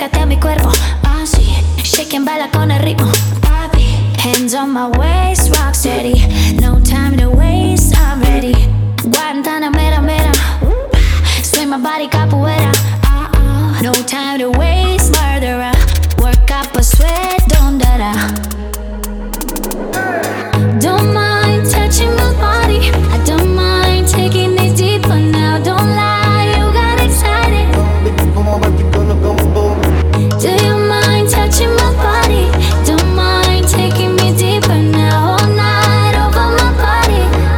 acércate a mi cuerpo, así, shake and baila con el ritmo, papi. Hands on my waist, rock steady, no time to waste, I'm ready. Guantanamera, mera, swing my body capoeira, no time to waste, murderer. Work up a sweat, don't da-da. Don't mind touching my body, I don't mind taking it deeper now. Don't lie, you got excited. Do you mind touching my body? Don't mind taking me deeper now. All night over my body.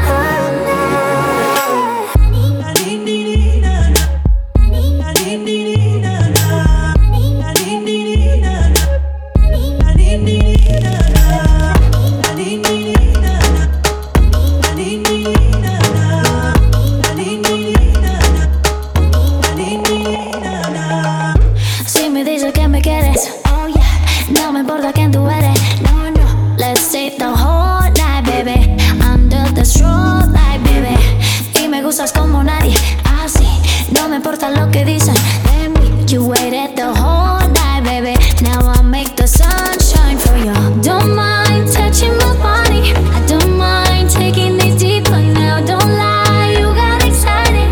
Si me dices que me quieres, oh yeah, no me importa quién tú eres, no, no. Let's take the whole night, baby, under the strobe light, baby. Y me gustas como nadie, así, no me importa lo que dicen de mí. You waited the whole night, baby, now I'll make the sun shine for you. Don't mind touching my body, I don't mind taking it deeper now. Don't lie, you got excited.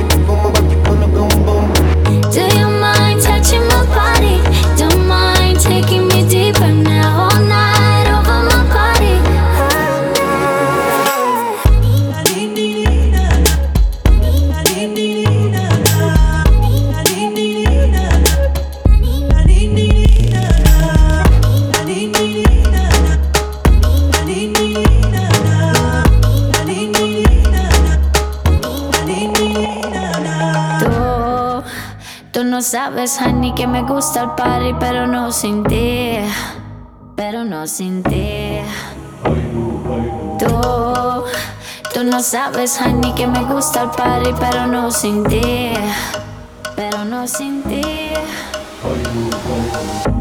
Do you mind touching my body? Don't mind taking me deeper now. All night over my body. Tú no sabes, honey, que me gusta el party, pero no sin ti, pero no sin ti. Tú no sabes, honey, que me gusta el party, pero no sin ti, pero no sin ti.